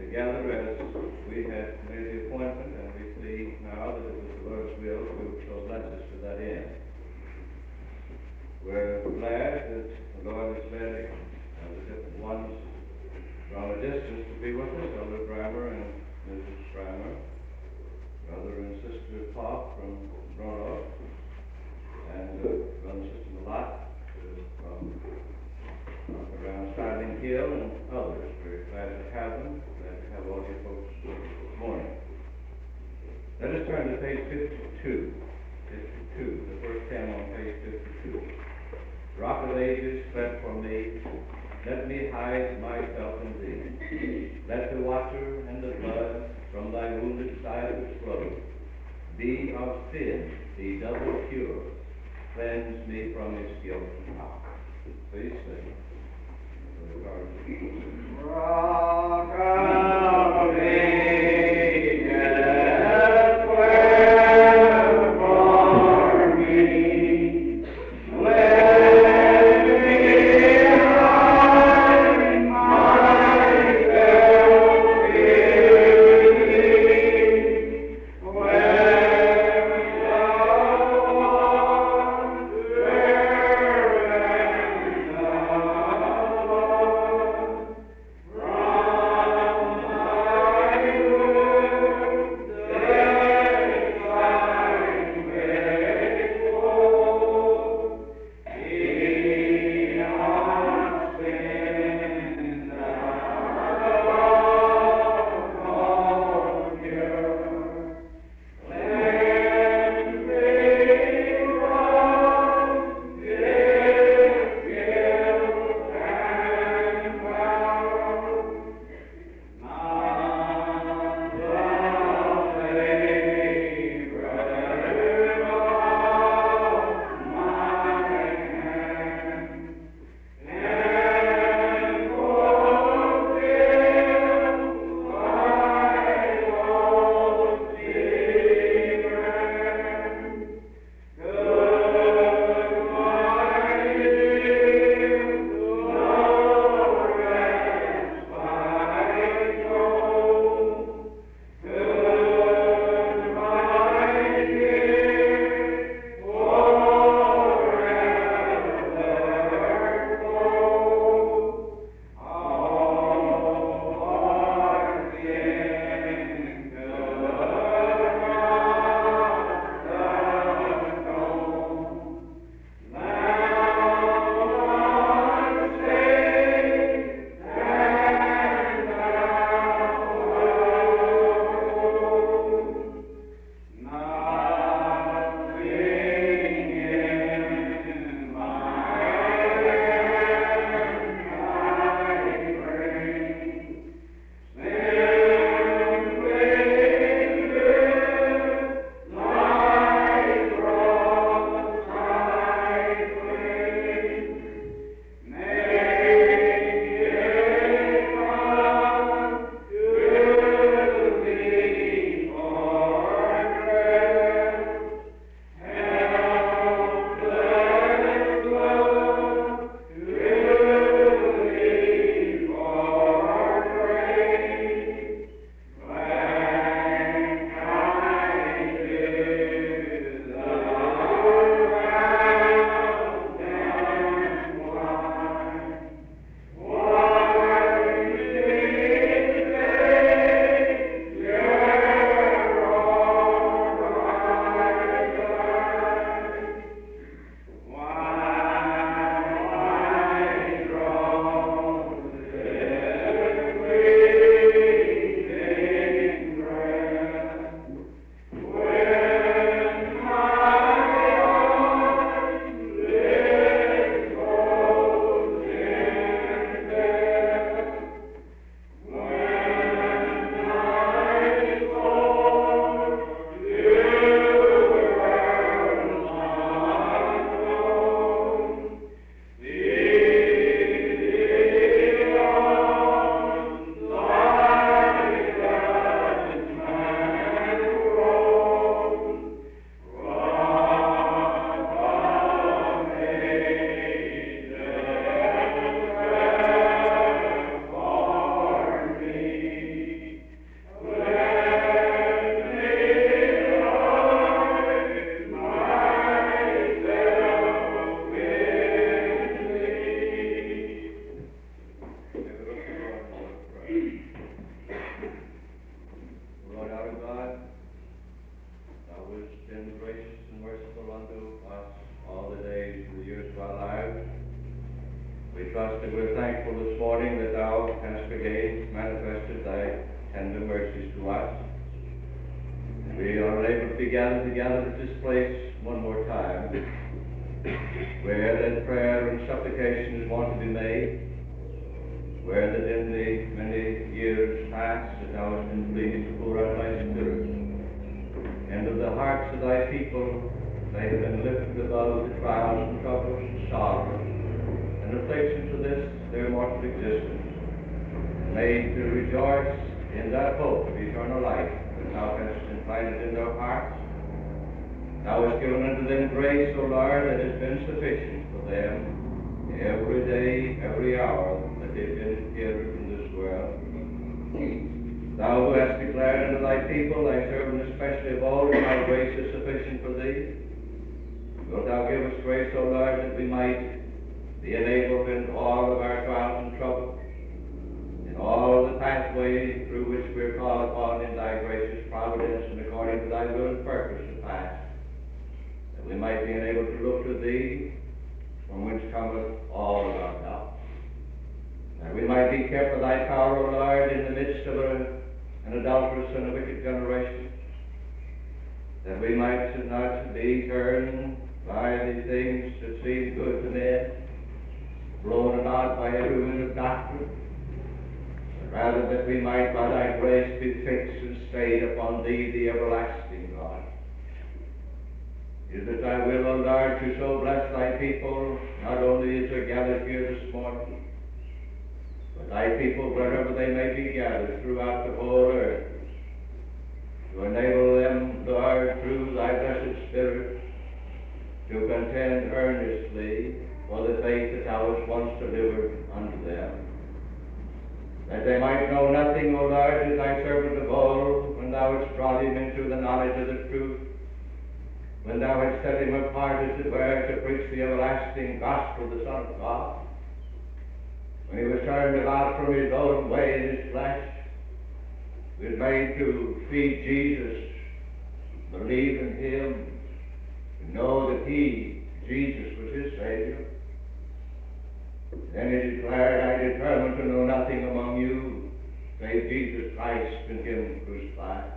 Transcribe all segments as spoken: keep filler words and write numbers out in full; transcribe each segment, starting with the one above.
together as we had made the appointment, and we see now that it was the Lord's will to so bless us to that end. We're glad that the Lord has led uh, the different ones from a distance to be with us, Elder Driver and Missus Schreimer, Brother and Sister Pop from Roanoke, and uh, Brother and Sister Malott from uh, around Starling Hill and others. We're glad to have them, glad to have all you folks this morning. Let us turn to page fifty-two. fifty-two, the first hymn on page fifty-two. Rock of ages, fled from me, let me hide myself in thee. Let the water and the blood from thy wounded side flow. Be of sin, be double pure, cleanse me from his guilt and power. Please sing. Rock of ages, to us. We are able to be gathered together at this place one more time, where that prayer and supplication is wont to be made, where that in the many years past that thou hast been pleased to pour out thy Spirit, and of the hearts of thy people they have been lifted above the trials and troubles and sorrows and afflictions of this their mortal existence, and made to rejoice in that hope of eternal life that thou hast implanted in their hearts. Thou hast given unto them grace, O Lord, that has been sufficient for them every day, every hour that they've been here in this world. Thou who hast declared unto thy people, thy servant especially of all, that thy grace is sufficient for thee, wilt thou give us grace, O Lord, that we might be enabled in all of our trials and troubles, in all the pathway through which we are called upon in thy gracious providence and according to thy will and purpose to pass, that we might be enabled to look to thee, from whence cometh all of our help. That we might be kept by thy power, O Lord, in the midst of a, an adulterous and a wicked generation, that we might not be turned by the things that seem good to men, blown about by every wind of doctrine, but rather that we might by thy grace be fixed and stayed upon thee, the everlasting God. Is it thy will, O Lord, to so bless thy people, not only as they're gathered here this morning, but thy people wherever they may be gathered throughout the whole earth, to enable them, Lord, through thy blessed Spirit, to contend earnestly for the faith that thou hast once delivered unto them, that they might know nothing, O Lord, as thy servant of old, when thou hast brought him into the knowledge of the truth, when thou hast set him apart, as it were, to preach the everlasting gospel of the Son of God, when he was turned about from his own way in his flesh, he was made to feed Jesus, believe in him, to know that he, Jesus, was his Savior. Then he declared, I determined to know nothing among you save Jesus Christ and him crucified.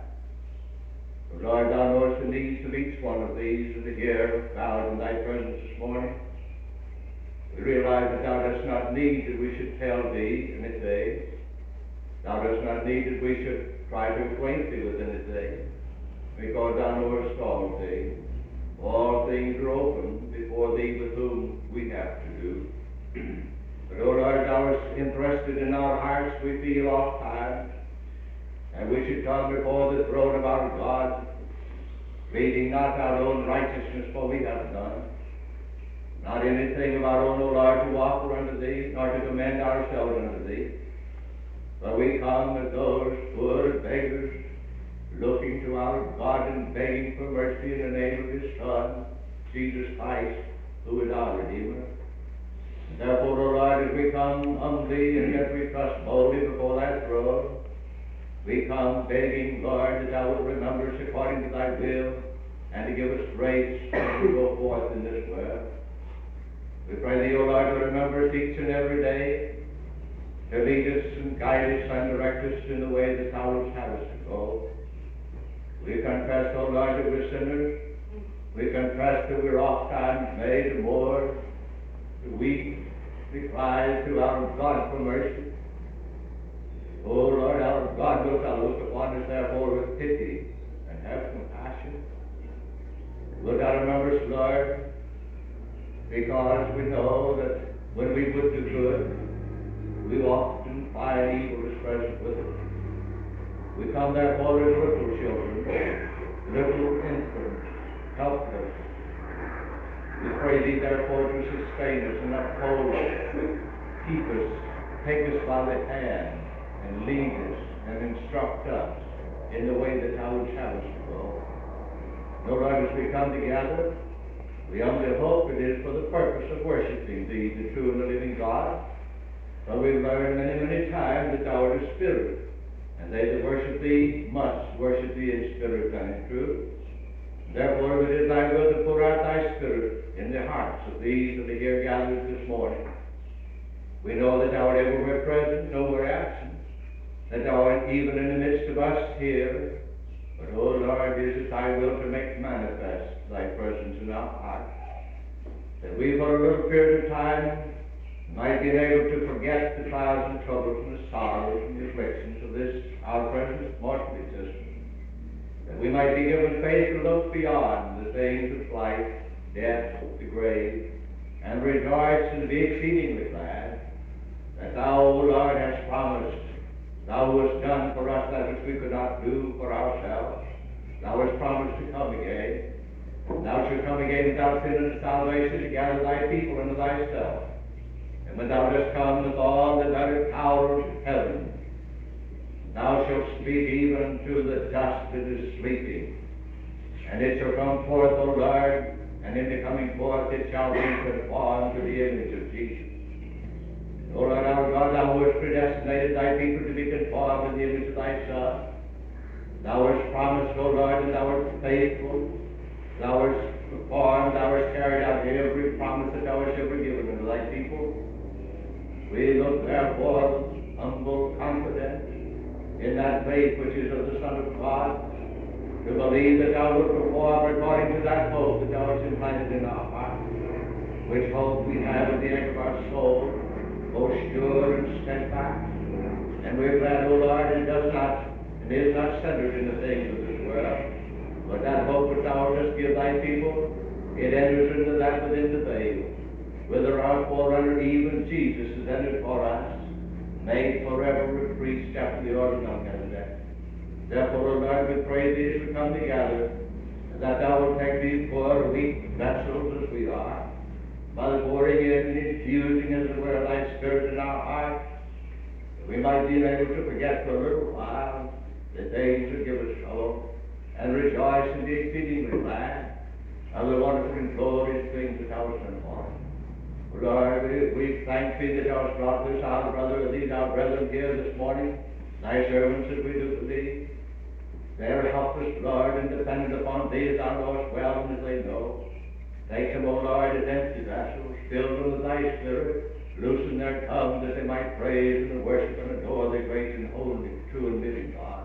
So Lord, thou knowest the needs of each one of these that are here bowed in thy presence this morning. We realize that thou dost not need that we should tell thee anything. Thou dost not need that we should try to acquaint thee with anything, because thou knowest all things. All things are open before thee with whom we have to do. But, O Lord, thou hast interested in our hearts, we feel oft times, and we should come before the throne of our God, pleading not our own righteousness, for we have none, not anything of our own, O Lord, to offer unto thee, nor to commend ourselves unto thee. But we come as those poor beggars, looking to our God and begging for mercy in the name of his Son, Jesus Christ, who is our Redeemer. And therefore, O Lord, as we come humbly and yet we trust boldly before thy throne, we come begging, Lord, that thou wilt remember us according to thy will, and to give us grace to go forth in this world. We pray thee, O Lord, to remember us each and every day, to lead us and guide us and direct us in the way that thou wilt have us to go. We confess, O Lord, that we're sinners. We confess that we're oft times made to mourn, to weep, to cry to our God for mercy. O Lord, our God, wilt thou look upon us therefore with pity and have compassion. Wilt thou remember us, Lord, because we know that when we would do good, we often find evil is present with us. We come therefore as little children, little infants, helpless. We pray thee therefore to sustain us and uphold us, keep us, take us by the hand, and lead us and instruct us in the way that thou wouldst have us to go. No, Lord, as we come together, we humbly hope it is for the purpose of worshiping thee, the true and the living God. For we've learned many, many times that thou art a spirit, and they that worship thee must worship thee in spirit and in truth. Therefore, if it is thy will to pour out thy Spirit in the hearts of these that are here gathered this morning, we know that thou art everywhere present, nowhere absent. that thou art even in the midst of us here. But, O Lord, it is thy will to make manifest thy presence in our hearts, that we for a little period of time might be able to forget the trials and troubles and the sorrows and the afflictions of this our present mortal existence, that we might be given faith to look beyond the things of life, death, the grave, and rejoice and be exceedingly glad that thou, O Lord, hast promised. Thou hast done for us that which we could not do for ourselves. Thou hast promised to come again. Thou shalt come again without sin and salvation to gather thy people unto thyself. And when thou dost come with all the better power of heaven, thou shalt speak even to the dust that is sleeping. And it shall come forth, O Lord, and in the coming forth it shall be conformed to the image of Jesus. O Lord our God, thou hast predestinated thy people to be conformed to the image of thy Son. Thou hast promised, O Lord, that thou art faithful. Thou hast performed, thou hast carried out every promise that thou hast ever given unto thy people. We look therefore with humble confidence in that faith which is of the Son of God, to believe that thou wilt perform according to that hope that thou hast implanted in our hearts, which hope we have in the egg of our soul, both sure and steadfast. And we're glad, O Lord, it does not, it is not centered in the things of this world, but that hope which thou dost give thy people, it enters into that within the veil, whither our forerunner, even Jesus, is entered for us, made forever a priest after the order of Melchizedek. Therefore, O Lord, we pray thee as we come together, that thou wilt take these poor, weak vessels as we are, by the pouring in and infusing, as it were, thy Spirit in our hearts, that we might be able to forget for a little while the things that give us trouble, and rejoice and be exceedingly glad of the wonderful and glorious things that thou hast done for us. Lord, we, we thank thee that thou hast brought this our brother, these our brethren here this morning, thy servants as we do believe. They are helpless, Lord, and dependent upon thee as thou knowest well and as they know. Take them, O Lord, as empty vessels, fill them with thy Spirit, loosen their tongues that they might praise and worship and adore the great and holy, true and living God.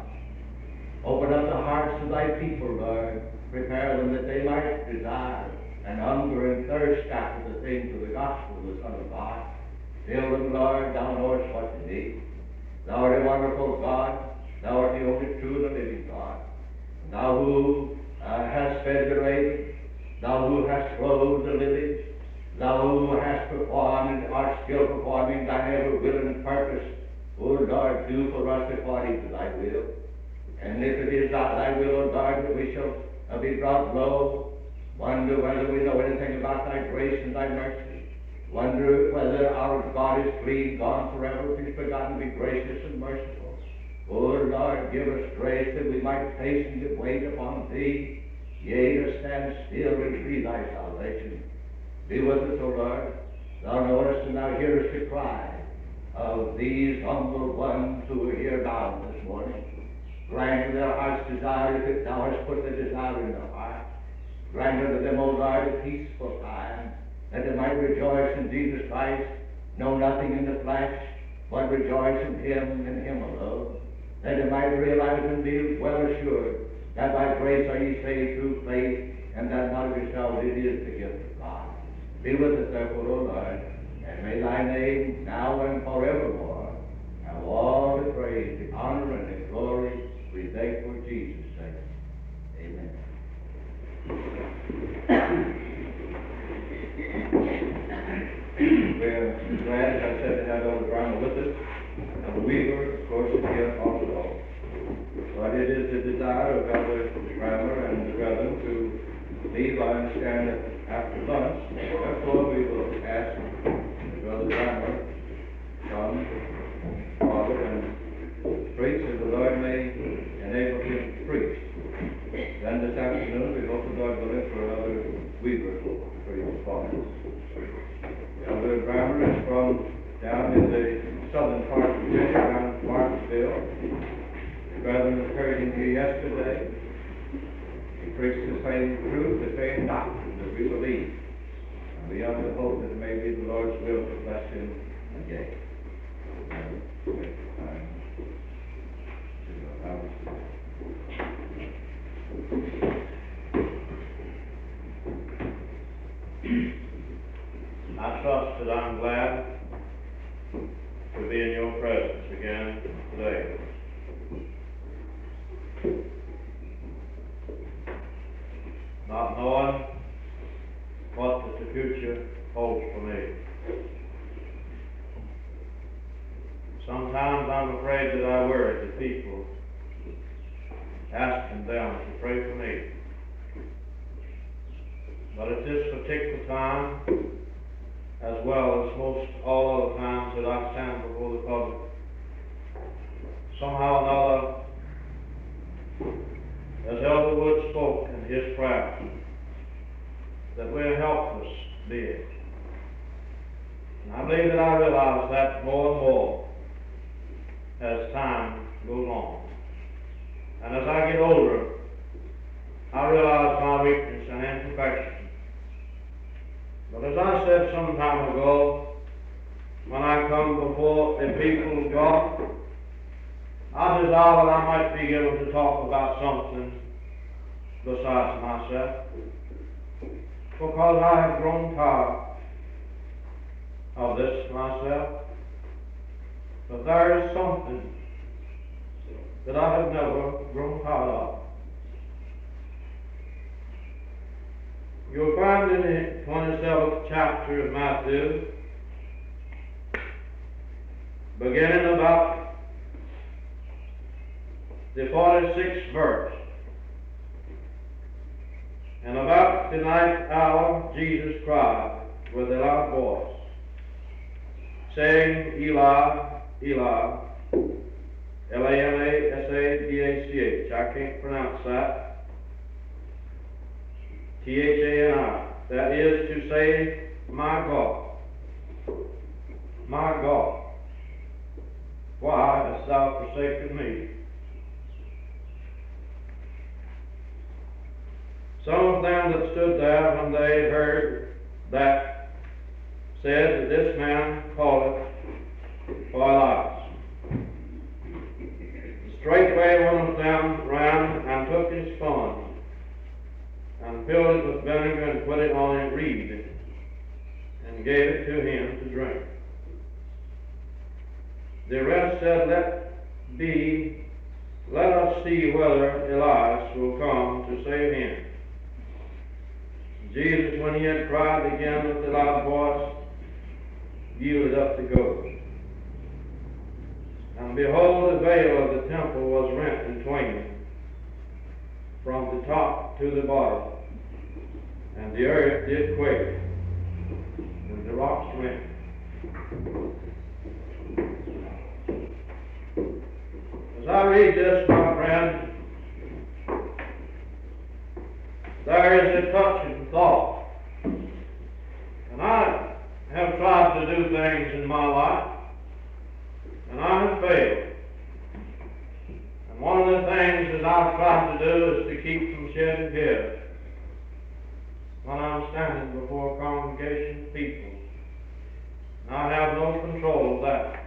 Open up the hearts of thy people, Lord. Prepare them that they might desire and hunger and thirst after the things of the gospel of the Son of God. Fill them, Lord, thou knowest what they need. Thou art a wonderful God. Thou art the only true and living God. Thou who uh, hast fed the ravens, thou who hast clothed the lilies, thou who hast performed and art still performing thine ever will and purpose, O Lord, do for us according to thy will. And if it is not thy will, O Lord, that we shall uh, be brought low, wonder whether we know anything about thy grace and thy mercy. Wonder whether our God is clean, gone forever, if he's forgotten to be gracious and merciful. O Lord, give us grace that we might patiently wait upon thee, yea, to stand still and see thy salvation. Be with us, O Lord. Thou knowest and thou hearest the cry of these humble ones who are here bound this morning. Grant to their heart's desire that thou hast put the desire in their heart. Grant unto them, O Lord, a peaceful time, that they might rejoice in Jesus Christ, know nothing in the flesh, but rejoice in him and him alone. That they might realize and be well assured that by grace are ye saved through faith, and that not of yourselves, it is the gift of God. Be with us, therefore, O Lord, and may thy name now and forevermore have all the praise, the honor, and the glory we beg for Jesus' sake. Amen. We're glad, as I said, to have Elder Grimer with us. And Weaver, of course, is here also. But it is the desire of Elder Grimer and the brethren to leave, I understand, that after lunch. Therefore, we will ask Brother Grimer to come forward and preach, as the Lord may enable him to preach. Then this afternoon, we hope the Lord willing for another Weaver to preach for us. Elder Grimer is from down in the southern part of Virginia, around Martinsville. The brethren heard him here yesterday. He preached the same truth, the same doctrine that we believe. And we have to hope that it may be the Lord's will to bless him again. I trust that I'm glad to be in your presence again today. Not knowing what the future holds for me. Sometimes I'm afraid that I worry the people, asking them to pray for me. But at this particular time, as well as most all other times that I stand before the public, somehow or another, as Elder Wood spoke in his prayer, that we're helpless beings. And I believe that I realize that more and more as time goes on. And as I get older, I realize my weakness and imperfection. But as I said some time ago, when I come before the people of God, I desire that I might be able to talk about something besides myself, because I have grown tired of this myself. But there is something that I have never grown tired of. You'll find in the twenty-seventh chapter of Matthew, beginning about the forty-sixth verse. And about the ninth hour Jesus cried with a loud voice, saying, Eli, Eli, L A M A S A D A C H. I can't pronounce that. T H A N I. That is to say, my God, my God, why hast thou forsaken me? Some of them that stood there when they heard that said that this man calleth for Elias. Straightway one of them ran and took his sponge and filled it with vinegar and put it on a reed and gave it to him to drink. The rest said, Let be, let us see whether Elias will come to save him. Jesus, when he had cried again with a loud voice, yielded up the ghost. And behold, the veil of the temple was rent in twain, from the top to the bottom, and the earth did quake, and the rocks rent. As I read this, my friend, there is a touching thought. And I have tried to do things in my life, and I have failed. And one of the things that I've tried to do is to keep from shedding tears when I'm standing before a congregation of people. And I have no control of that.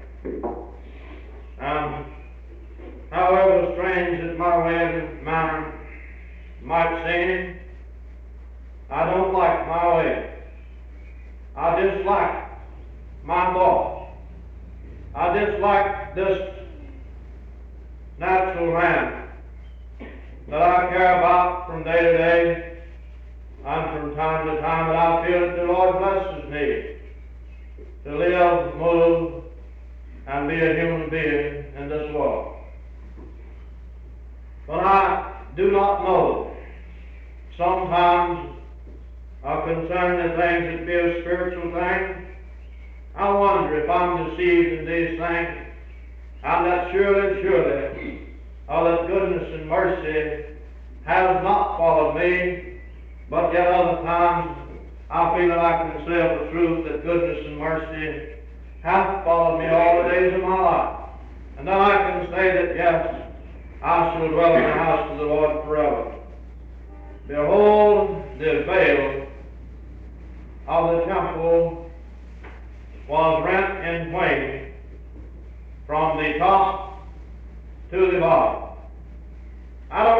And however strange that my way and manner might seem, I don't like my way. I dislike my thoughts. I dislike this natural man that I care about from day to day and from time to time, that I feel that the Lord blesses me to live, move, and be a human being in this world. But I do not know. Sometimes are concerning the things that be a spiritual thing. I wonder if I'm deceived in these things, and that surely, surely, all that goodness and mercy has not followed me, but yet other times I feel that I can say of the truth that goodness and mercy have followed me all the days of my life. And then I can say that, yes, I shall dwell in the house of the Lord forever. Behold, the veil of the temple was rent in twain from the top to the bottom.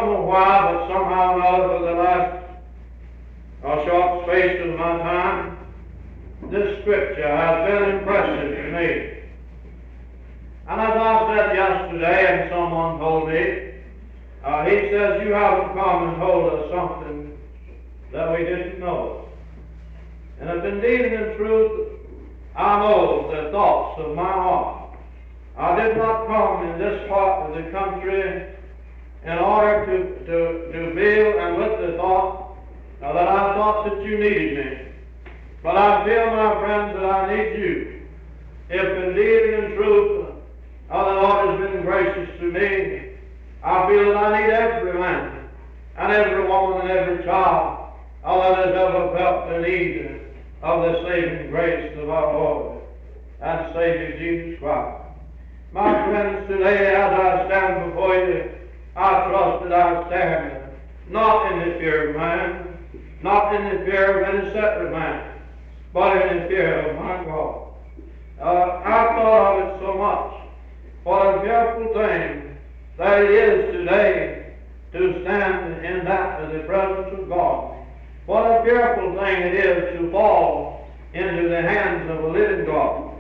know why, but somehow or another for the last uh, short space of my time, this scripture has been impressive to me. And as I said yesterday, and someone told me, uh, he says, you haven't come and told us something that we didn't know. And if indeed in truth I know the thoughts of my heart, I did not come in this part of the country in order to, to, to build and with the thought uh, that I thought that you needed me. But I feel, my friends, that I need you. If indeed in truth uh, the Lord has been gracious to me, I feel that I need every man and every woman and every child uh, that has ever felt the need of the saving grace of our Lord and Savior Jesus Christ. My friends, today as I stand before you, I trust that I stand not in the fear of man, not in the fear of any separate man, but in the fear of my God. Uh, I thought of it so much. What a fearful thing that it is today to stand in that of the presence of God. What a fearful thing it is to fall into the hands of a living God.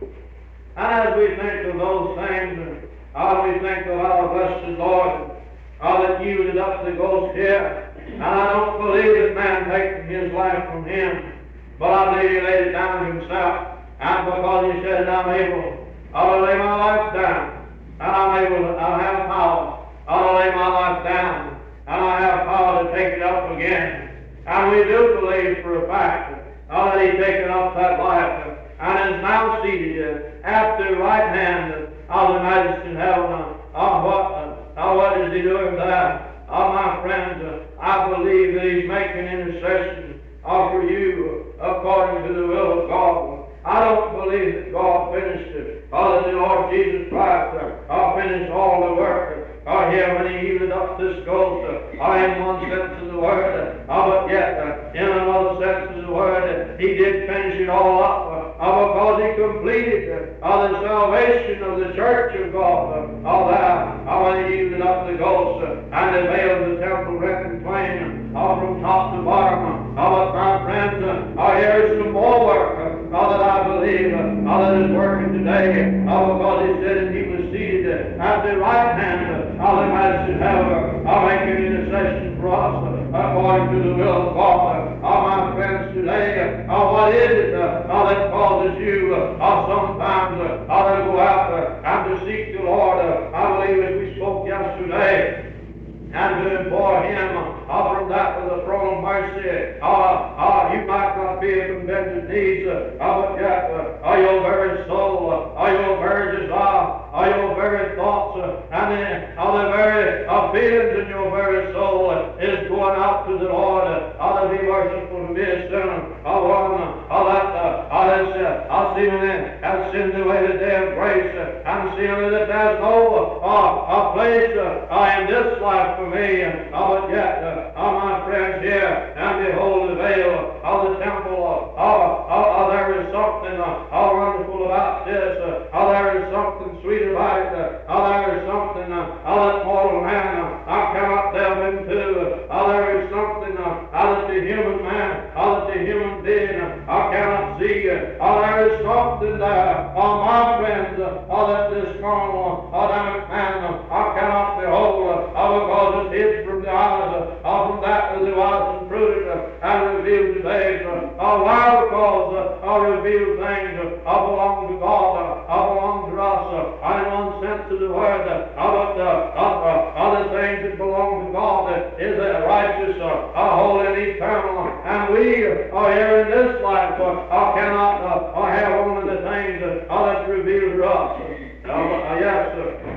And as we think of those things, as we think of our blessed Lord, how that yielded up the ghost here, and I don't believe that man taking his life from him, but I believe he laid it down himself, and because he said, I'm able, I'll lay my life down, and I'm able, I have power, I'll lay my life down, and I have power to take it up again. And we do believe for a fact uh, that he's taken up that life uh, and is now seated uh, at the right hand of the Majesty in heaven. Uh, what, uh, what is he doing there? Uh, my friends, uh, I believe that he's making intercession uh, for you uh, according to the will of God. I don't believe that God finished it, or that the Lord Jesus Christ uh, uh, finished all the work. Uh, here when he yielded up this ghost, uh, uh, in one sense of the word, uh, but yet uh, in another sense of the word, uh, he did finish it all up, uh, uh, because he completed uh, the salvation of the church of God. Uh, uh, there, uh, when he yielded up the ghost, uh, and the veil of the temple rent in twain, uh, from top to bottom. Uh, but my friends, uh, uh, here is some more work uh, uh, that I believe uh, uh, that is working today, uh, because he said that he was seated uh, at the right hand uh, of the Majesty in heaven, uh, making intercession for us uh, according to the will of God. Uh, my friends, today, uh, what is it uh, uh, that causes you uh, uh, sometimes uh, uh, to go out uh, and to seek the Lord? Uh, I believe as we spoke yesterday, and to implore him uh, from that with the throne of mercy. Uh, uh, you might not be from bended knees, uh, but yet uh, uh, your very soul, uh, your very desire, uh, your very thoughts, uh, and uh, the very uh, feelings in your very soul uh, is going out to the Lord uh, to be merciful to be a sinner. Uh, one uh, that uh, uh, has uh, uh, seemingly has sinned away the day of grace, uh, and seemingly that there's no uh, uh, place uh, uh, in this life for me, uh, but yet, uh, uh, my friends here, and behold the veil of the temple, uh, uh, uh, there is something uh, uh, wonderful about this, uh, uh, there is something sweet about it, uh, uh, there is something uh, uh, that mortal man uh, uh, cannot delve into, uh, there is something uh, uh, that the human man, uh, that the human being uh, uh, cannot see, uh, uh, there is something there, uh, my friends, uh, uh, that this carnal, uh, dynamic man uh, uh, cannot behold, uh, uh, because it's hid from the eyes, uh, from that which the wise and prudent uh, and revealed today. Uh, uh, why? Because uh, uh, revealed things uh, uh, belong to God, uh, uh, belong to us, uh, in one sense of the word, uh, but uh, uh, other things that belong to God uh, is uh, righteous, uh, uh, holy, and eternal, and we uh, are here in this life uh, uh, cannot uh, uh, have only the things uh, uh, that's revealed to us. Uh, uh, yes, sir.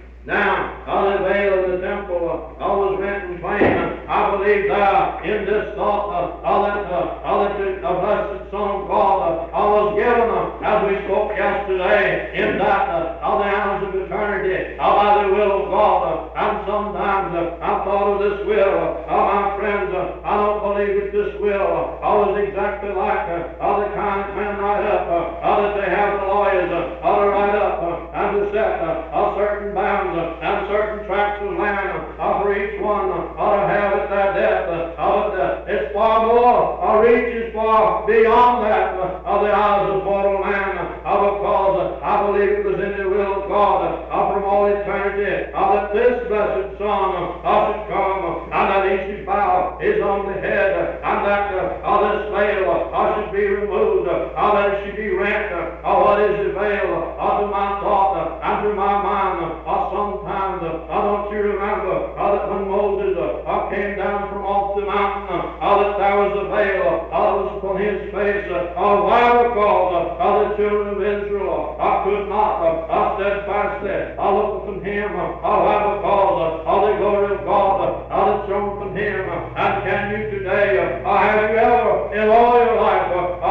Now, uh, the veil of the temple uh, uh, was rent in twain. Uh, I believe there in this thought uh, uh, that, uh, uh, that the uh, blessed Son of God uh, uh, was given, uh, as we spoke yesterday, in that uh, uh, the hours of eternity, uh, by the will of God. Uh, and sometimes uh, I thought of this will, uh, uh, my friends, uh, I don't believe that this will uh, uh, was exactly like uh, uh, the kind that men write up, uh, uh, that they have the lawyers uh, uh, to write up uh, and to set uh, uh, certain bounds uh, and certain tracts of land uh, for each one ought to have at that depth of it. It's far more, or reaches far beyond that of the eyes of mortal man, because I believe it was in the will of God from all eternity that this blessed Son should come, and that he should bow his only head, and that this veil should be removed, and that it should be rent. What is the veil to my thought and to my mind? Sometimes, don't you remember that when Moses came down from off the mountain, that there was a veil that was upon his face? Why? Because the children of Israel could not steadfastly look upon him. Why? Because of the glory of God that shone upon him. And can you today, have you ever in all your life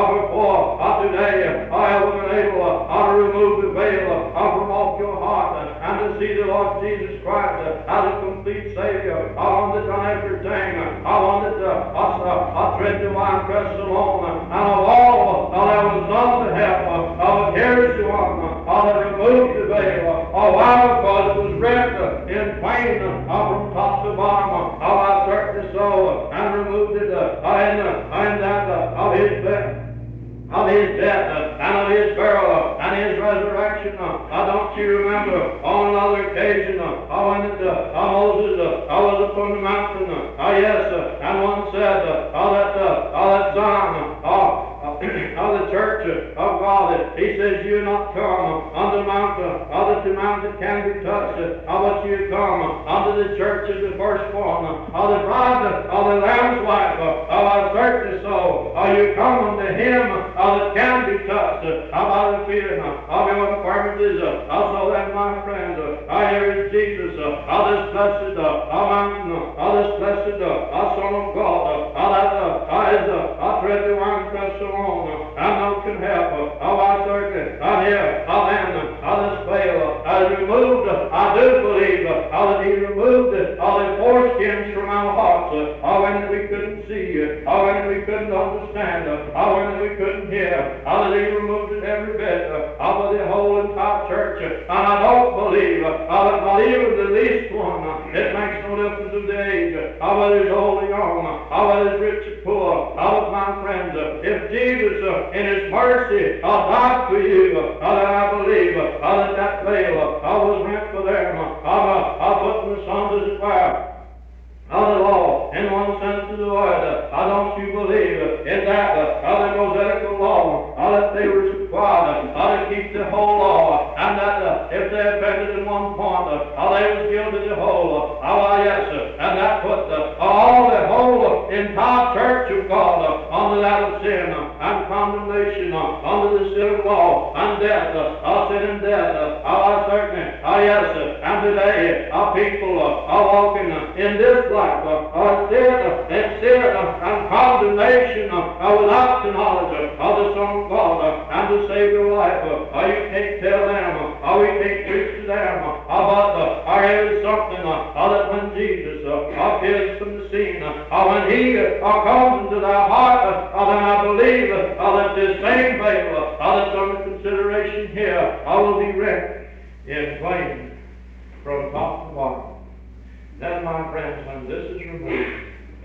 before today, I have been able to remove the veil from off your heart and to see the Lord Jesus Christ as a complete Savior? I wanted to everything. I wanted to I tread the wine press alone, and of all there was none to help. But here is the one that removed the veil. Oh, why? Because it was rent in twain from top to bottom. Oh, I certainly so, and removed it in, in that of his death. Of his death, uh, and of his burial, and his resurrection. Uh, don't you remember on another occasion uh, when it, uh, Moses uh, was upon the mountain? Uh, uh, yes, uh, and one said uh, uh, that, uh, uh, that Zion, uh, of the church of God, he says, you not come unto the mountain, other to mountain can be touched, but you come unto the church of the firstborn, of the bride of the Lamb's wife. I certainly so. Are you come unto him that can be touched by the feeling of your infirmities? Also then, my friends, I hear is Jesus, of this blessed mountain, of this blessed Son of God, that is a tread the wine press along. And no can help. Oh, I certainly, I'm here, I am, this veil is removed. I do believe that he removed all the foreskins from our hearts. Oh, when we couldn't see, oh, when we couldn't understand, oh, when we couldn't hear, oh, that he removed it every bit of the whole entire church. And I don't believe, oh, that not even the least one, it makes no difference of the age, oh, whether he's old or young, oh, whether he's rich or poor, oh, my friends, if Jesus uh, in his mercy uh, died for you, uh, then I believe uh, that that veil uh, was rent for them. Uh, uh, putting the sons, as it were, of the law, in one sense of the word. Uh, don't you believe uh, in that, uh, the Mosaical law, uh, that they were required uh, to keep the whole law, and that uh, if they offended in one point, uh, they was guilty of the whole. Uh, oh, yes, uh, and that put uh, all the whole uh, entire church of God uh, under that of sin uh, and condemnation, uh, under the sin of law and death, uh, sin and death. Uh, oh, certainly, oh, yes, uh, and today our uh, people uh, are walking uh, in this life. Uh, sin, uh, and sin uh, and condemnation uh, without the knowledge uh, of the Son of God uh, and the Savior life. Uh, you can't tell them, uh, we can't preach to them uh, about uh, our is something uh, that when Jesus uh, appears from the scene, uh, when he uh, comes into their heart, uh, then I believe uh, that this same veil uh, that's under consideration here uh, will be rent in twain from top to bottom. Then, my friends, when this is removed,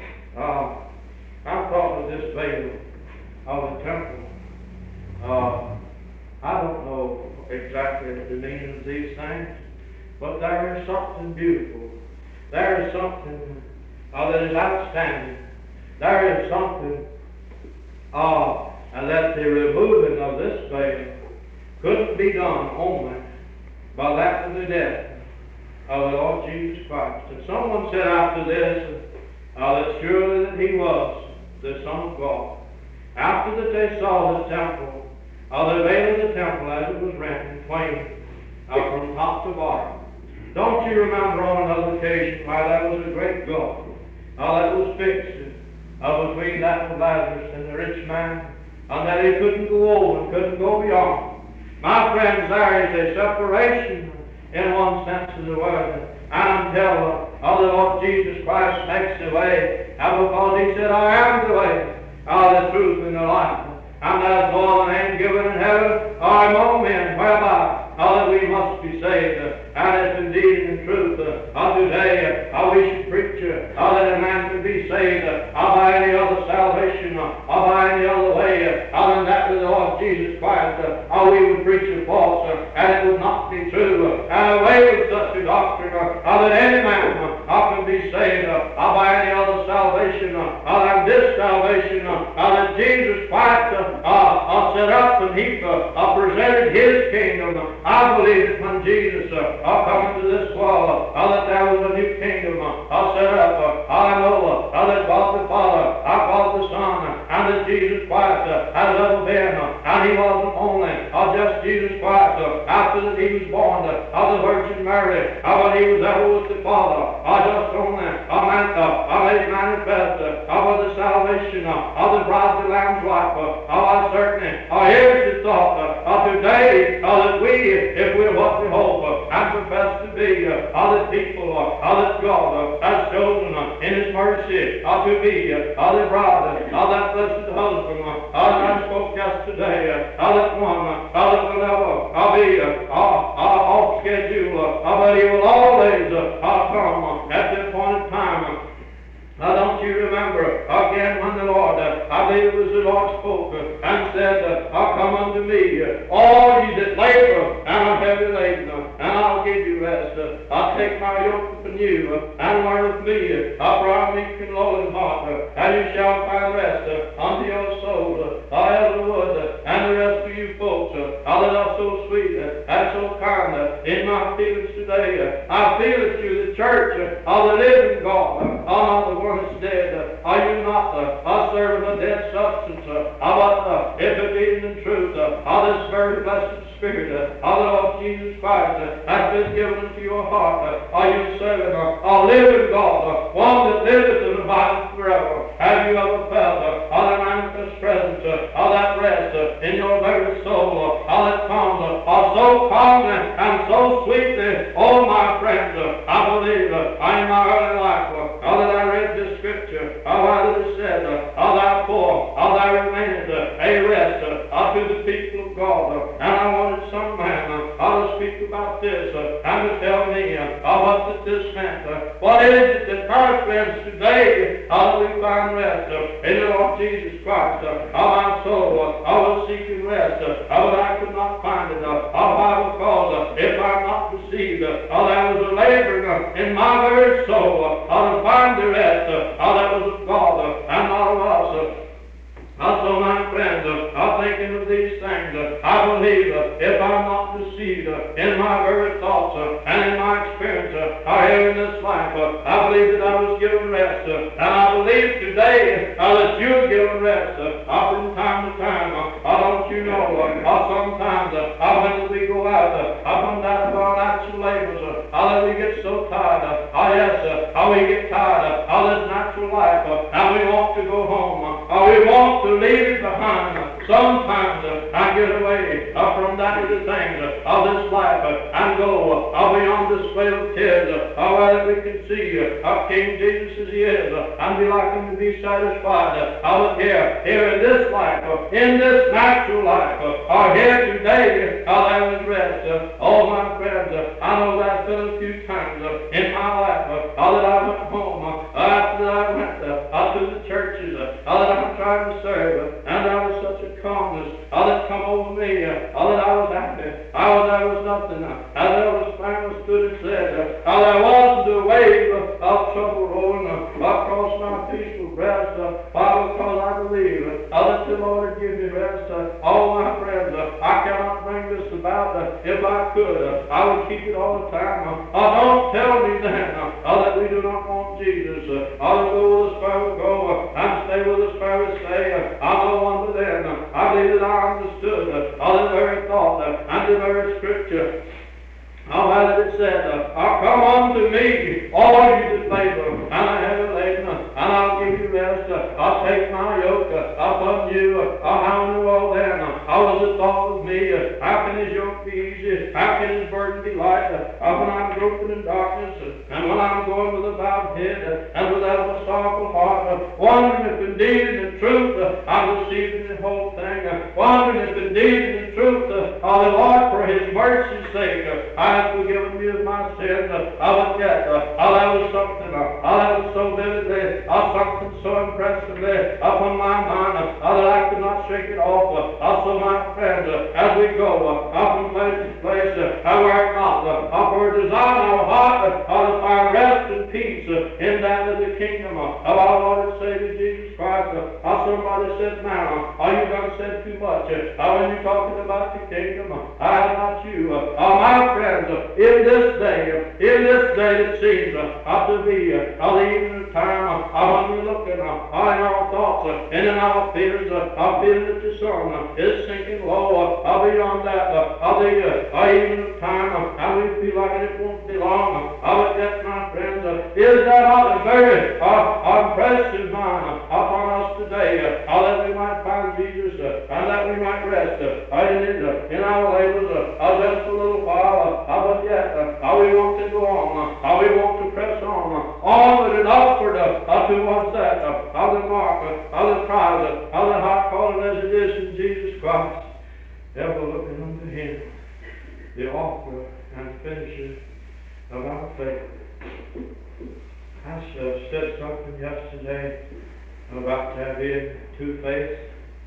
uh, I'm talking of this veil of the temple. Uh, I don't know exactly the meaning of these things, but there is something beautiful. There is something uh, that is outstanding. There is something uh, and that the removing of this veil couldn't be done only by that of the death of the Lord Jesus Christ. And someone said after this uh, that surely that he was the Son of God. After that they saw the temple, uh, the veil of the temple as it was rent in twain uh, from top to bottom. Don't you remember on another occasion why that was a great gulf uh, that was fixed uh, between that of Lazarus and the rich man, and that he couldn't go over and couldn't go beyond? My friends, there is a separation in one sense of the word, and until uh, the Lord Jesus Christ makes the way, uh, because he said, I am the way, uh, the truth, and the life, and there's no other name given in heaven or among men whereby uh, that we must be saved. and if indeed and in truth, uh, uh, today, uh, we should preach, uh, uh, that a man can be saved, uh, uh, by any other salvation, uh, uh, by any other way, uh, other than that of the Lord Jesus Christ, uh, uh, we would preach a false, uh, and it would not be true, uh, and away with such a doctrine, uh, uh, that any man, uh, uh, can be saved, uh, uh, by any other salvation, uh, uh, than this salvation, uh, uh, that Jesus Christ, uh, uh, uh, set up and he, uh, uh, presented his kingdom. uh, I believe that when Jesus, uh, uh, come into this world, uh, uh, that there was a new kingdom, uh, uh, set up, uh, I know, uh, that God the Father, uh, God the Son, uh, and that Jesus Christ, uh, has ever been, uh, and he wasn't only, uh, just Jesus Christ, uh, after that he was born, uh, of the Virgin Mary, uh, but he was ever with the Father, uh, just only, uh, man, uh, uh, made manifest, uh, of the salvation, uh, of the bride of the Lamb's wife, uh, uh, certainly, uh, here's the thought, uh, uh, today, uh, that we, if we're what we hope, uh, and profess to be, uh, uh, the people, uh, uh, that God, uh, has chosen, uh, in his mercy, uh, to be, uh, uh, the bride, uh, that blessed husband, uh, uh, I spoke yesterday, uh, uh, that one, uh, uh, that will never, uh, be, uh, uh, uh, off schedule, uh, uh, but he will always, uh, uh, come, uh, at the appointed time, uh, Now don't you remember, again when the Lord, uh, I believe it was the Lord spoke, uh, and said, uh, uh, come unto me, uh, all ye that labor and are heavy laden, uh, and I'll give you rest. Uh, I'll take my yoke upon you, uh, and learn of me, uh, for I'm meek and lowly in heart, uh, and you shall find rest uh, unto your soul. Uh, I have the wood, uh, and the rest of you folks, uh, all that are so sweet, uh, and so kind, uh, in my feelings today. Uh, I feel that you, the church, uh, of the living God, uh, are not the one that's dead. Uh, are you not uh, a servant of dead substance? Uh, but uh, if it is in truth, uh, of this very blessed Spirit, uh, of the Lord Jesus Christ, uh, has been given into your heart, uh, are you a servant uh, a living God, uh, one that liveth and abideth forever? Have you ever felt uh, of the manifest presence uh, of that rest uh, in your very soul, uh, of that comes uh, uh, so calmly and so sweetly? Oh, my friends, uh, I believe uh, in my early life uh, uh, that I read this scripture, uh, where it is said, uh, uh, therefore, uh, there remaineth uh, a rest uh, uh, to the people of God. Uh, and I wanted some man uh, uh, to speak about this uh, and to tell me uh, uh, what that this meant. Uh, what is it that our friends today uh, we find rest uh, in the Lord Jesus Christ? Uh, uh, my soul uh, I was seeking rest, uh, uh, but I could not find it. Uh, uh, why? Because uh, if I'm not deceived, uh, uh, there was a laboring uh, in my very soul uh, uh, to find the rest uh, uh, that was of God uh, and not of us. Uh, Also, my friends, uh, I'm thinking of these things. Uh, I believe uh, if I'm not deceived uh, in my very thoughts uh, and in my experience uh, here in this life, uh, I believe that I was given rest. Uh, and I believe today uh, that you're given rest uh, uh, from time to time. Uh, uh, don't you know, uh, uh, sometimes uh, uh, when we go out uh, uh, from that of our natural labors, uh, uh, that we get so tired. Uh, uh, yes, uh, uh, we get tired uh, of this natural life, uh, and we want to go home. Uh, uh, we want to leave it behind. Sometimes uh, I get away uh, from that of the things uh, of this life uh, and go uh, beyond this veil of tears uh, uh, where that we can see uh, King Jesus as he is uh, and be like him to be satisfied. Uh, uh, here, here in this life, uh, in this natural life, uh, uh, here today, uh, there is rest. Uh, oh, my friends, uh, I know that's been a few times uh, in my life uh, uh, that I went home uh, after that I went uh, uh, to the churches uh, uh, that I'm trying to serve. Uh, And there was such a calmness uh, that come over me, uh, uh, that I was happy. I was, there was nothing. Uh, as Elvis Spangler stood and said, uh, uh, there wasn't a wave uh, of trouble rolling uh, across my peaceful breast. Uh, why? Because I believe uh, that the Lord would give me rest. Uh, all my friends, uh, I cannot bring this about. Uh, if I could, uh, I would keep it all the time. Uh, uh, don't tell me then uh, uh, that we do not want Jesus. Uh, uh, go with us where we go uh, and stay with us where we stay. Uh, I no wonder then, uh, I believe that I understood uh, uh, the very thought uh, and the very scripture. How as it said, uh, come unto me, all you that labor and are heavy laden, uh, and I'll give you rest. Uh, I'll take my yoke uh, upon you. Uh, how in the world then? Uh, how was it thought of me? Uh, how can his yoke be easy? How can his burden be light? Uh, when I'm groping in darkness, uh, and when I'm going with a bowed head, uh, and without a sorrowful heart, uh, wondering if indeed and in truth uh, I'm receiving the whole thing, uh, wondering if indeed and in truth uh, uh, the Lord for his mercy's sake uh, I has forgiven me of my sin. Uh, but yet, uh, oh, that was something, uh, oh, that was so vividly, uh, something so impressively upon my mind, uh, oh, that I could not shake it off. Uh, also, my friends, uh, as we go uh, up from place to place, uh, I work not uh, uh, for a desire in our heart, uh, uh, to find rest and peace uh, in that of the kingdom uh, of our Lord and Savior Jesus Christ. Uh, uh, somebody said, now, uh, are you going to say too much? Uh, uh, when you're talking about the kingdom, uh, I am not you. Uh, uh, my friends, uh, in this day, uh, in this day that seems uh, uh, to be uh, uh, the evening time, uh, uh, when we're looking uh, uh, in our thoughts uh, and in our fears, uh, uh, feeling that the sun uh, is sinking low, uh, uh, beyond that, uh, uh, the uh, uh, evening time, uh, and we feel like it won't be long, uh, uh, but yet, my friends, uh, is that not a very uh, impressive mind uh, upon us today, uh, uh, that we might find Jesus, uh, and that we might rest uh, uh, in, it, uh, in our labors, uh, uh, just a little while, uh, uh, but yet, uh, uh, we want to go on, uh, uh, we want to press on, uh, onward and upward, uh, uh, towards that, uh, uh, the mark, uh, uh, the prize, uh, uh, the high calling as it is in Jesus Christ, ever looking unto Him, the author and finisher of our faith. I uh, said something yesterday about there being two faiths,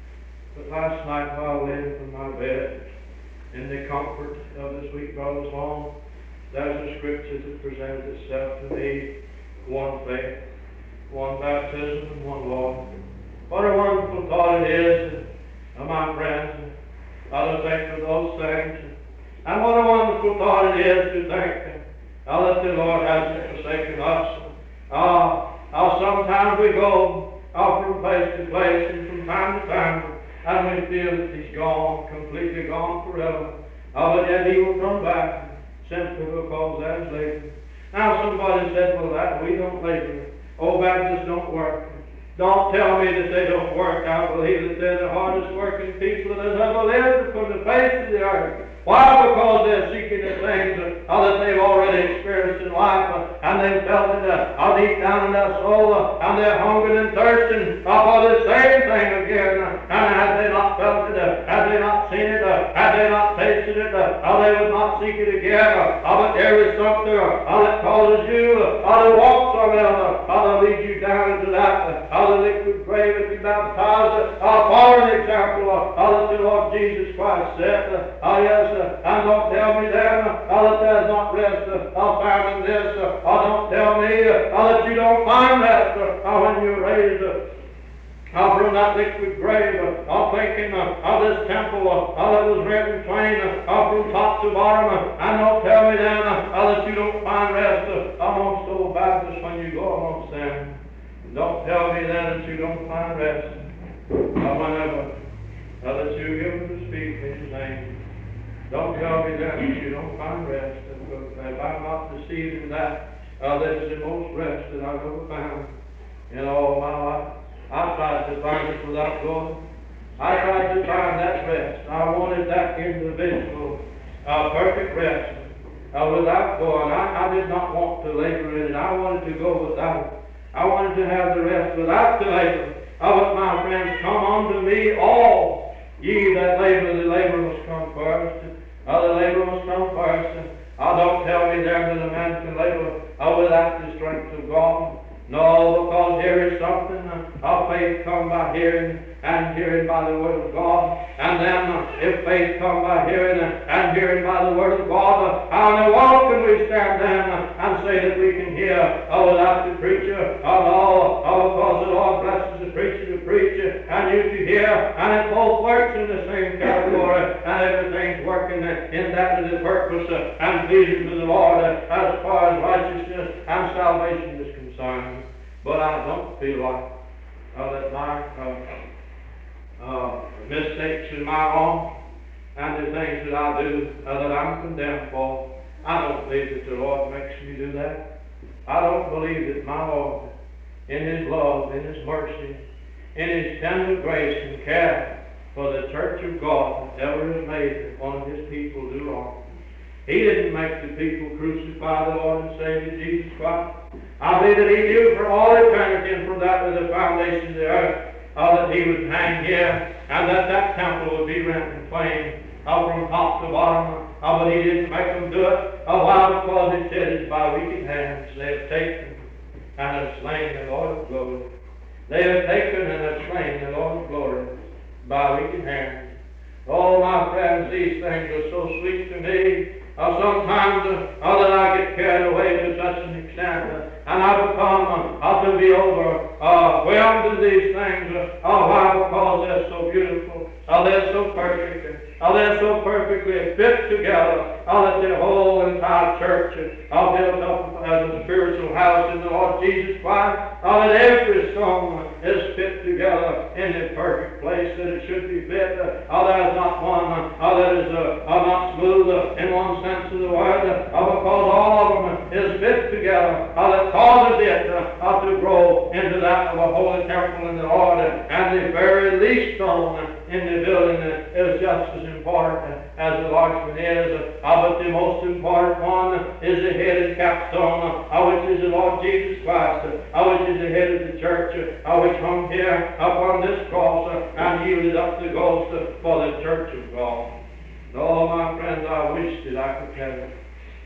but last night while laying from my bed, in the comfort of the sweet brother's home, there's a scripture that presented itself to me, one faith, one baptism, and one Lord. What a wonderful thought it is, uh, my friends, uh, to think of those things. And what a wonderful thought it is to think uh, that the Lord hasn't forsaken us. Uh, uh, sometimes we go uh, from place to place and from time to time, and we feel that He's gone, completely gone forever. Uh, but yet He will come back simply because that is labor. Now somebody said, well, that we don't labor. Oh, Baptists don't work. Don't tell me that they don't work. I believe that they're the hardest working people that has ever lived upon the face of the earth. Why? Because they're seeking the things uh, that they've already experienced in life, uh, and they've felt it uh, deep down in their soul, uh, and they're hungering and thirsting uh, for the same thing again. Uh, and had they not felt it, uh, had they not seen it, uh, had they not tasted it, uh, uh, they would not seek it again. Uh, uh, but there is something uh, that causes you uh, to walk somewhere, uh, uh, to lead you down into that uh, the liquid grave and be baptized. Uh, for an example, uh, uh, that the Lord Jesus Christ said, uh, uh, yes, uh, and don't tell me then uh, that there's not rest uh, uh, found in this. Uh, uh, don't tell me uh, uh, that you don't find rest uh, uh, when you're raised uh, uh, from that liquid grave. Uh, uh, thinking uh, of this temple uh, uh, that was rent in twain uh, uh, from top to bottom. Uh, and don't tell me then uh, uh, that you don't find rest uh, amongst old Baptists when you go amongst them. Don't tell me then that you don't find rest uh, whenever uh, that you're given to speak in His name. Don't tell me then that you don't find rest. If I'm not deceived in that, uh, that is the most rest that I've ever found in all my life. I tried to find it without going. I tried to find that rest. I wanted that individual, uh, perfect rest uh, without going. I, I did not want to labor in it. I wanted to go without it. I wanted to have the rest without the labor. Uh, but my friends, come unto me all ye that labor. The labor must come first. Uh, the labor must come first. Uh, don't tell me there that a man can labor uh, without the strength of God. No, because here is something. Uh, uh, faith come by hearing, and hearing by the word of God. And then, uh, if faith come by hearing, uh, and hearing by the word of God, uh, how in the world can we stand then uh, and say that we can hear uh, without the preacher? Uh, no, uh, because the Lord blesses the preacher to preach uh, and you to hear, and it both works in the same category, and everything's working uh, in that to the purpose uh, and pleasing to the Lord uh, as far as righteousness and salvation is concerned. But I don't feel like uh, that my uh, uh, mistakes and my wrong and the things that I do uh, that I'm condemned for, I don't believe that the Lord makes me do that. I don't believe that my Lord, in His love, in His mercy, in His tender grace and care for the church of God, ever has made that one of His people do wrong. He didn't make the people crucify the Lord and Savior Jesus Christ. I believe that He knew for all eternity and from that to the foundation of the earth uh, that He would hang here and that that temple would be rent in twain. uh, from top to bottom, uh, but he didn't make them do it. Uh, why? Because it said it's by wicked hands they have taken and have slain the Lord of glory. They have taken and have slain the Lord of glory by wicked hands. Oh, my friends, these things are so sweet to me. Uh, sometimes uh, uh, that I get carried away to such an extent, uh, and I become uh, to be overwhelmed in these things. Uh, uh, why? Because they're so beautiful. Uh, they're so perfect. Uh, they're so perfectly fit together. Uh, that the whole entire church uh, built up as a spiritual house in the Lord Jesus Christ. Uh, that every stone is fit together in the perfect place that it should be fit. Uh, there is not one uh, that is uh, uh, not smooth uh, in one sense of the word, uh, because all of them is fit together. Uh, that causes it uh, uh, to grow into that of a holy temple in the Lord. Uh, and the very least stone uh, in the building uh, is just as important uh, as the large one is. Uh, but the most important one uh, is the head and capstone, uh, which is the Lord Jesus Christ, uh, which is the head of the church, uh, which hung here upon this cross uh, and yielded up the ghost uh, for the church of God. Oh, my friends, I wish that I could tell it.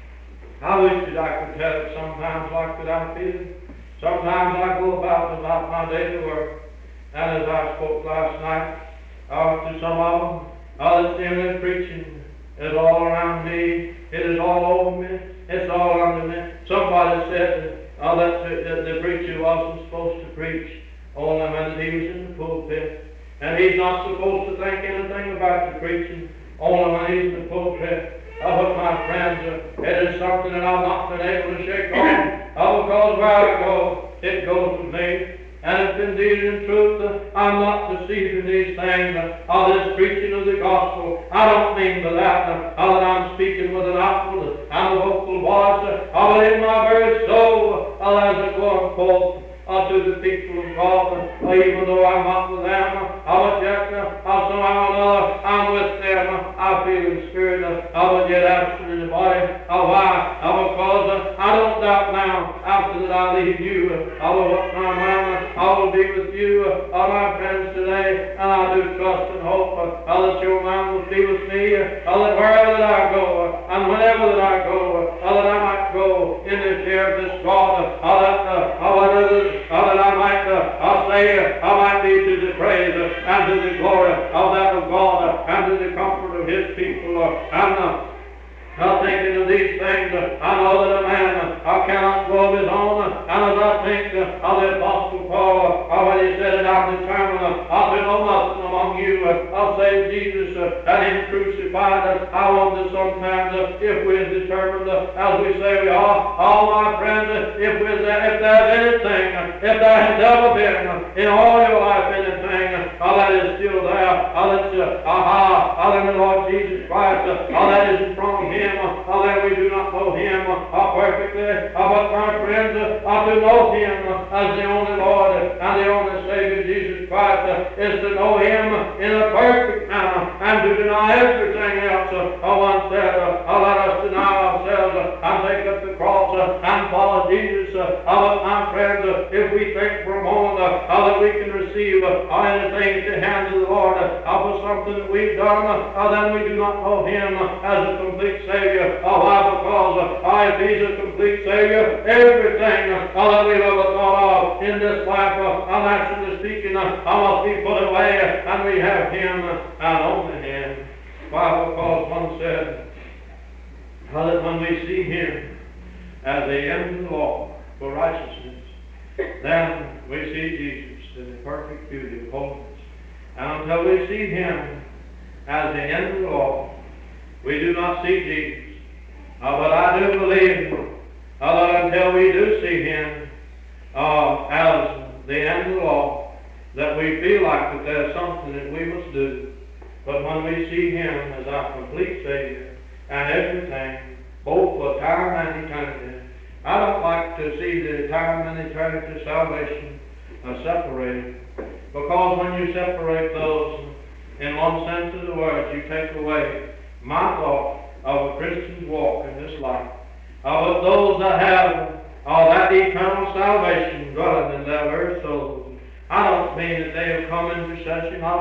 I wish that I could tell it sometimes like that I feel. Sometimes I go about about my daily work, and as I spoke last night uh, to some of them, uh, the similar preaching is all around me. It is all over me. It's all under me. Somebody said uh, that, the, that the preacher wasn't supposed to preach only when he was in the pulpit, and he's not supposed to think anything about the preaching only when he's in the pulpit. Uh, but my friends, uh, it is something that I've not been able to shake off, uh, because where I go, it goes with me. And if indeed in truth uh, I'm not deceived in these things, uh, of this preaching of the gospel, I don't mean by that, uh, uh, that I'm speaking with an outward and a vocal voice, uh, uh, but in my very soul, uh, as a going forth uh, to the people of God, uh, even though I'm not with them, uh, but yet uh, uh, somehow or another I'm with them. Uh, I feel in spirit, uh, uh, but yet absent in the body. Uh, why? Uh, because uh, I don't doubt now, after that I leave you, uh, uh, what my mind, uh, I will be with you, uh, uh, my friends, today, and I do trust and hope uh, uh, that your mind will be with me, uh, uh, that wherever that I go, uh, and whenever that I go, uh, that I might go in the fear of this God, uh, uh, that, uh, uh, whatever, uh, that I might uh, uh, say, uh, I might be to the praise uh, and to the glory of that of God, uh, and to the comfort of His people, uh, and uh, Now thinking of these things, uh, I know that a man uh, cannot go of his own, uh, and as I think uh, of the Apostle Paul, uh, when he said that I'm determined uh, to know nothing among you, uh, I'll save Jesus uh, and Him crucified. Uh, I wonder sometimes uh, if we're determined, uh, as we say we are, all my friends, uh, if, we're there, if there's anything, uh, if there has ever been uh, in all your life anything uh, that is still there, uh, that's, uh, aha, uh, in the Lord Jesus Christ, uh, uh, that isn't from Him. Uh, that we do not know Him uh, perfectly, uh, but my friends, uh, to know Him uh, as the only Lord and the only Savior, Jesus Christ, uh, is to know Him in a perfect manner, and to deny everything else. Uh, one said, uh, let us deny ourselves uh, and take up the cross uh, and follow Jesus. Uh, but my friends, uh, if we think for a moment uh, that we can receive uh, anything at the hands of the Lord uh, for something that we've done, uh, then we do not know Him uh, as a complete Savior. Oh, why? Because uh, if He's a complete Savior, everything uh, that we've ever thought of in this life, uh, naturally speaking, uh, must be put away, uh, and we have Him uh, and only Him. Why? Because one said uh, that when we see Him as the end of the law for righteousness, then we see Jesus in the perfect beauty of holiness. And until we see Him as the end of the law, we do not see Jesus. Uh, but I do believe uh, that until we do see Him uh, as the end of the law, that we feel like that there's something that we must do. But when we see Him as our complete Savior and everything, both for time and eternity, I don't like to see the time and eternity salvation uh, separated. Because when you separate those, in one sense of the word, you take away my thought of a Christian's walk in this life. Uh, but those that have uh, that eternal salvation dwelling in their very souls, I don't mean that they have come into possession of it,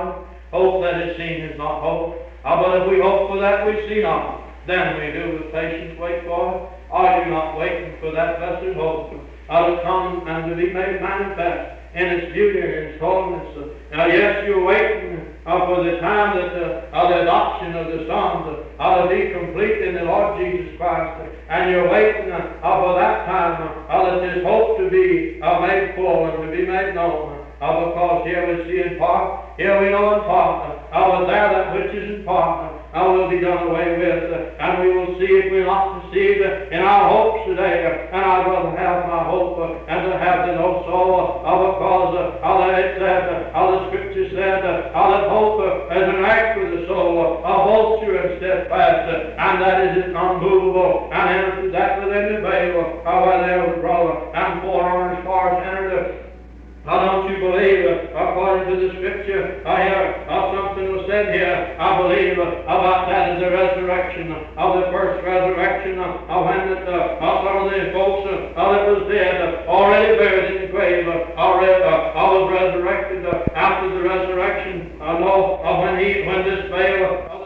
Hope that is seen is not hope. Ah, but if we hope for that we see not, then we do with patience wait for it. Are you not waiting for that blessed hope uh, to come and to be made manifest in its beauty and its holiness? Now, yes, you're waiting uh, for the time that uh, uh, the adoption of the sons uh, to be complete in the Lord Jesus Christ. And you're waiting uh, uh, for that time uh, that this hope to be uh, made full and to be made known. Uh, because here we see in part, here we know in part, uh, but there that which is in part uh, will be done away with, uh, and we will see if we're not deceived uh, in our hopes today. Uh, and I'd rather have my hope uh, and to have it also, uh, because uh, uh, that it said, uh, uh, the Scripture said, uh, uh, that hope uh, is an anchor of the soul, uh, a vulture and steadfast, uh, and that is unmovable, and enter that within the veil, uh, where there was brother and forerunners far as entered. Uh, Now, don't you believe, uh, according to the Scripture, uh, here, uh, something was said here, I believe, uh, about that is the resurrection, uh, of the first resurrection, uh, uh, when the, uh, uh, some of the folks uh, uh, that was dead, uh, already buried in the grave, uh, already, uh, uh, was resurrected uh, after the resurrection. Uh, no, uh, when he, when this veil uh,